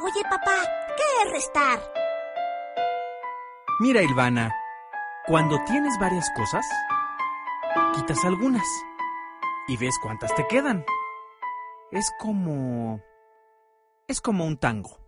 Oye, papá, ¿qué es restar? Mira, Ilvana, cuando tienes varias cosas, quitas algunas y ves cuántas te quedan. Es como un tango.